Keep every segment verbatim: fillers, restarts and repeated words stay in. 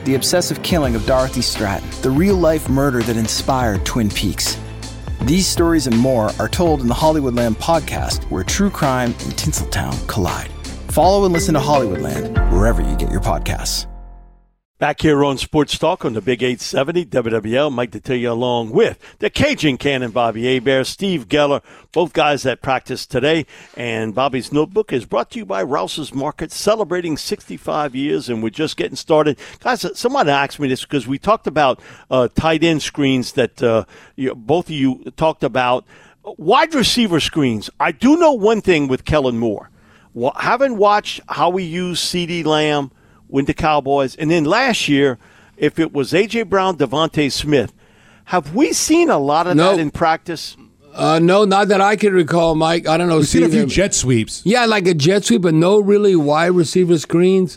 the obsessive killing of Dorothy Stratton, the real-life murder that inspired Twin Peaks. These stories and more are told in the Hollywoodland podcast, where true crime and Tinseltown collide. Follow and listen to Hollywoodland wherever you get your podcasts. Back here on Sports Talk on the Big eight seventy W W L, Mike Detillier along with the Cajun Cannon, Bobby Hebert, Steve Geller, both guys that practice today. And Bobby's Notebook is brought to you by Rouse's Market, celebrating sixty-five years, and we're just getting started. Guys, someone asked me this because we talked about uh, tight end screens that uh, you, both of you talked about. Wide receiver screens. I do know one thing with Kellen Moore. Well, haven't watched how we use CeeDee Lamb with the Cowboys. And then last year, if it was A J. Brown, Devontae Smith, have we seen a lot of nope. that in practice? Uh, no, not that I can recall, Mike. I don't know. We've seen a few them. jet sweeps. Yeah, like a jet sweep, but no really wide receiver screens.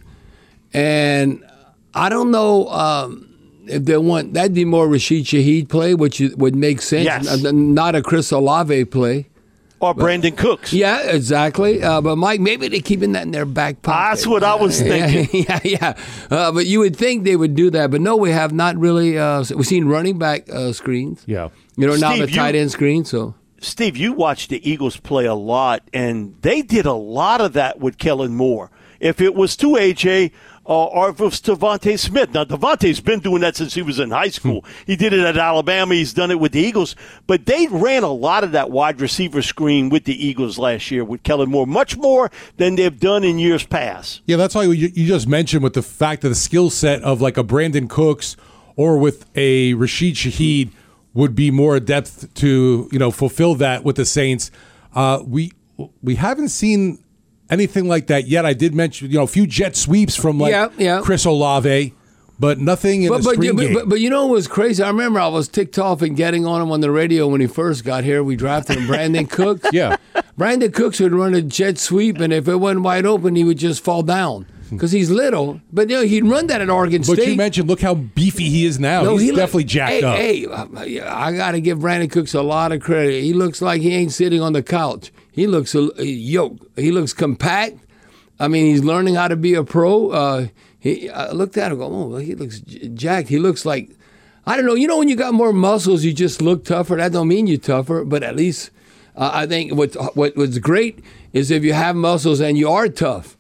And I don't know um, if they want, that'd be more Rashid Shaheed play, which would make sense. Yes. Not a Chris Olave play. Or Brandon Cooks. Yeah, exactly. Uh, but, Mike, maybe they're keeping that in their back pocket. That's what I was thinking. yeah, yeah. Uh, but you would think they would do that. But, no, we have not really. Uh, we've seen running back uh, screens. Yeah. You know, now Steve, the tight you, end screen. So, Steve, you watched the Eagles play a lot, and they did a lot of that with Kellen Moore. If it was to A J uh, or if it was to Devontae Smith. Now, Devontae's been doing that since he was in high school. Hmm. He did it at Alabama. He's done it with the Eagles. But they ran a lot of that wide receiver screen with the Eagles last year with Kellen Moore, much more than they've done in years past. Yeah, that's why you, you just mentioned with the fact of the skill set of like a Brandon Cooks or with a Rashid Shaheed would be more adept to, you know, fulfill that with the Saints. Uh, we we haven't seen anything like that yet. I did mention, you know, a few jet sweeps from like yeah, yeah. Chris Olave, but nothing in but, the but, screen but, game. but, but you know what was crazy? I remember I was ticked off and getting on him on the radio when he first got here. We drafted him, Brandon Cooks. Yeah. Brandon Cooks would run a jet sweep, and if it wasn't wide open, he would just fall down because he's little. But you know, he'd run that at Oregon but State. you mentioned, look how beefy he is now. No, He's he definitely look, jacked hey, up. Hey, I got to give Brandon Cooks a lot of credit. He looks like he ain't sitting on the couch. He looks uh, yoked. He looks compact. I mean, he's learning how to be a pro. Uh, he, I looked at him and go, oh, he looks j- jacked. He looks like, I don't know, you know when you got more muscles, you just look tougher. That don't mean you're tougher, but at least uh, I think what, what what's great is if you have muscles and you are tough.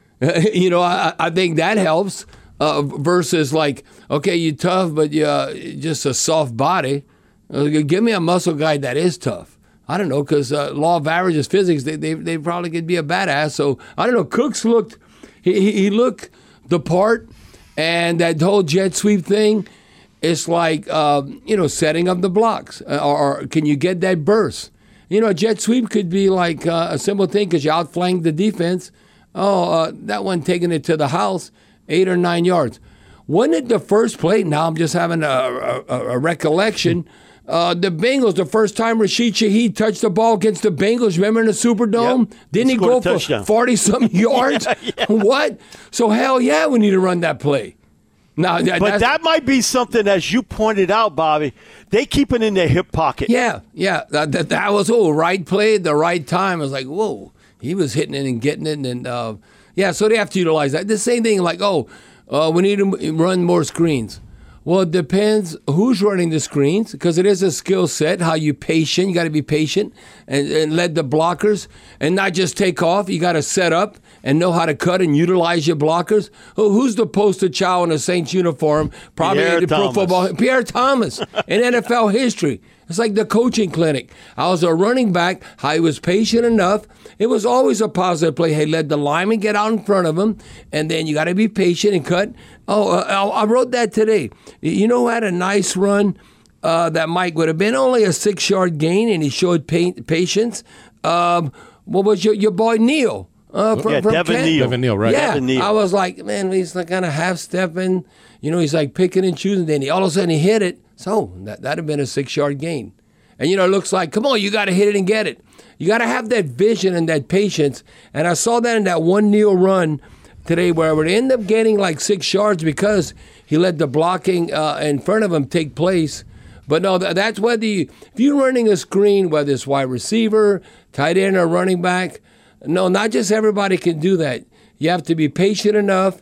you know, I, I think that helps uh, versus like, okay, you're tough, but you're uh, just a soft body. Uh, give me a muscle guy that is tough. I don't know, because uh, law of averages, physics, they, they they probably could be a badass. So, I don't know, Cooks looked, he, he looked the part, and that whole jet sweep thing, it's like, uh, you know, setting up the blocks. Uh, or, or can you get that burst? You know, a jet sweep could be like uh, a simple thing because you outflank the defense. Oh, uh, that one taking it to the house, eight or nine yards. Wasn't it the first play? Now I'm just having a, a, a recollection. Uh, the Bengals, the first time Rashid Shaheed touched the ball against the Bengals, remember in the Superdome? Yep. Didn't he, he go for forty-something yards? yeah, yeah. What? So, hell yeah, we need to run that play. Now, that, but that might be something, as you pointed out, Bobby, they keep it in their hip pocket. Yeah, yeah. That, that, that was, oh, right play at the right time. I was like, whoa. He was hitting it and getting it. And, uh, yeah, so they have to utilize that. The same thing like, oh, uh, we need to run more screens. Well, it depends who's running the screens because it is a skill set, how you patient. You got to be patient and, and let the blockers and not just take off. You got to set up and know how to cut and utilize your blockers. Who, who's the poster child in a Saints uniform? Probably Pierre in the Thomas. pro football. Pierre Thomas in N F L history. It's like the coaching clinic. I was a running back. I was patient enough. It was always a positive play. Hey, let the lineman get out in front of him, and then you got to be patient and cut. Oh, uh, I wrote that today. You know who had a nice run uh, that Mike would have been only a six-yard gain, and he showed pa- patience? Um, what was your, your boy Neal? Uh, from, yeah, from Devin Kent? Neal. Devin Neal, right. Yeah, Devin Neal. I was like, man, he's like kind of half-stepping. You know, he's like picking and choosing. Then he, all of a sudden he hit it. So that that'd have been a six-yard gain. And, you know, it looks like, come on, you got to hit it and get it. You got to have that vision and that patience. And I saw that in that one Neal run today where it would end up getting like six yards because he let the blocking uh, in front of him take place. But no, that, that's whether you, if you're running a screen, whether it's wide receiver, tight end, or running back, no, not just everybody can do that. You have to be patient enough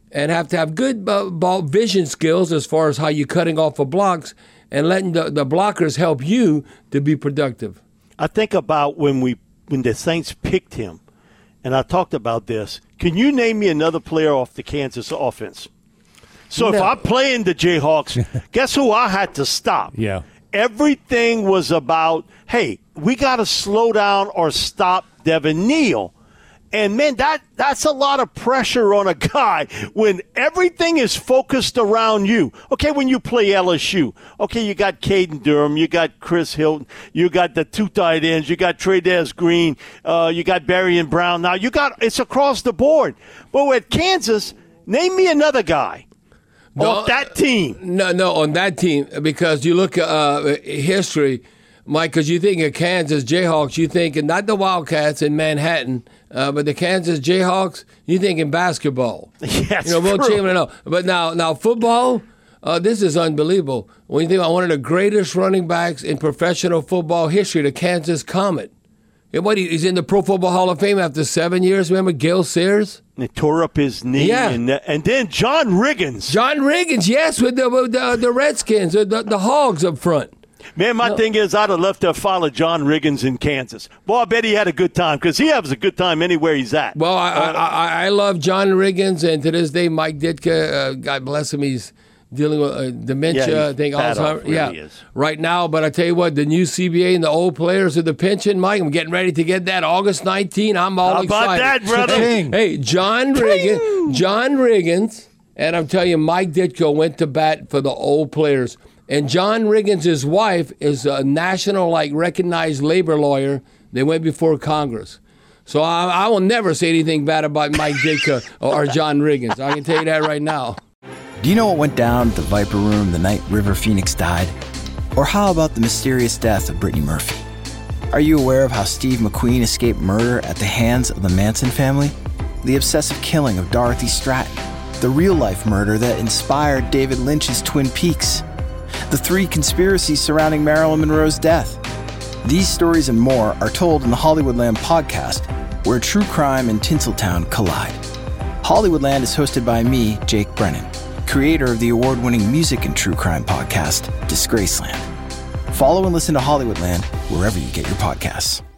and have to have good uh, ball vision skills as far as how you're cutting off of blocks and letting the, the blockers help you to be productive. I think about when we when the Saints picked him, and I talked about this. Can you name me another player off the Kansas offense? So No. if I'm playing the Jayhawks, guess who I had to stop? Yeah. Everything was about, hey, we got to slow down or stop Devin Neal. And, man, that that's a lot of pressure on a guy when everything is focused around you. Okay, when you play L S U, okay, you got Caden Durham, you got Chris Hilton, you got the two tight ends, you got Trey'Dez Green, uh, you got Berrien Brown. Now, you got it's across the board. But with Kansas, name me another guy No, off that team. No, no, on that team, because you look at uh, history, Mike, because you think of Kansas Jayhawks, you think not the Wildcats in Manhattan, uh, but the Kansas Jayhawks, you think in basketball. Yes, you know, Will true. Chamberlain. No. But now, now football, uh, this is unbelievable. When you think about one of the greatest running backs in professional football history, the Kansas Comet. And what, he's in the Pro Football Hall of Fame after seven years. Remember Gil Sears? And tore up his knee. Yeah. And, and then John Riggins. John Riggins, yes, with the with the, the Redskins, the, the, the Hogs up front. Man, my No. thing is I'd have left to follow John Riggins in Kansas. Boy, I bet he had a good time because he has a good time anywhere he's at. Well, I, I, I, I love John Riggins, and to this day, Mike Ditka, uh, God bless him, he's dealing with uh, dementia, Yeah, I think he's bad Alzheimer's. off, really yeah, is. right now. But I tell you what, the new C B A and the old players of the pension, Mike, I'm getting ready to get that August nineteenth. I'm all How about excited. that, brother? Dang. Hey, John Riggins, John Riggins, and I'm telling you, Mike Ditka went to bat for the old players. And John Riggins' wife is a national, like, recognized labor lawyer. They went before Congress. So I, I will never say anything bad about Mike Ditka or John Riggins. I can tell you that right now. Do you know what went down at the Viper Room the night River Phoenix died? Or how about the mysterious death of Brittany Murphy? Are you aware of how Steve McQueen escaped murder at the hands of the Manson family? The obsessive killing of Dorothy Stratton? The real-life murder that inspired David Lynch's Twin Peaks? The three conspiracies surrounding Marilyn Monroe's death? These stories and more are told in the Hollywoodland podcast, where true crime and Tinseltown collide. Hollywoodland is hosted by me, Jake Brennan, creator of the award-winning music and true crime podcast, Disgraceland. Follow and listen to Hollywoodland wherever you get your podcasts.